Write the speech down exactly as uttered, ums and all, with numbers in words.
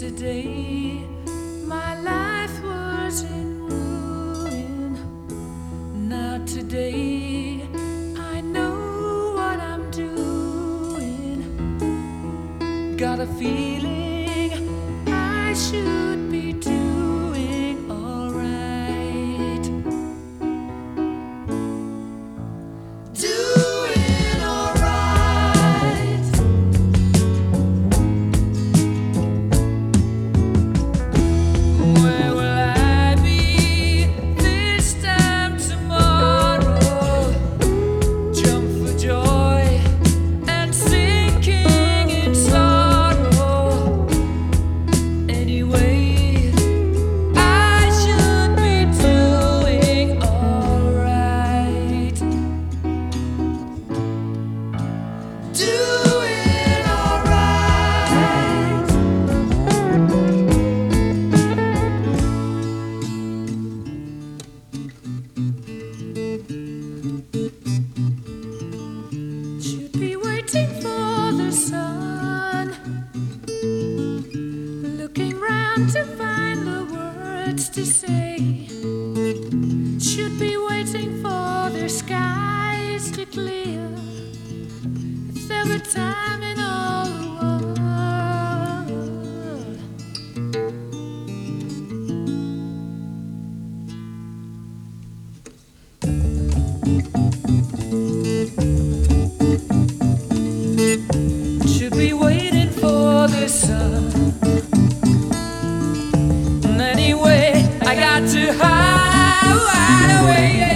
Yesterday, my life was in ruin. Now today, I know what I'm doing. Got a feeling I should be doing alright. Doing alright. Where will I be this time tomorrow? Jump for joy and sinking in sorrow. Anyway, I should be doing alright. Doing alright. Should be waiting for the sun, looking round to find the words to say. Should be waiting for the skies to clear. If there were time in all the world. Should be waiting for the sun. Anyway, I got to hide away.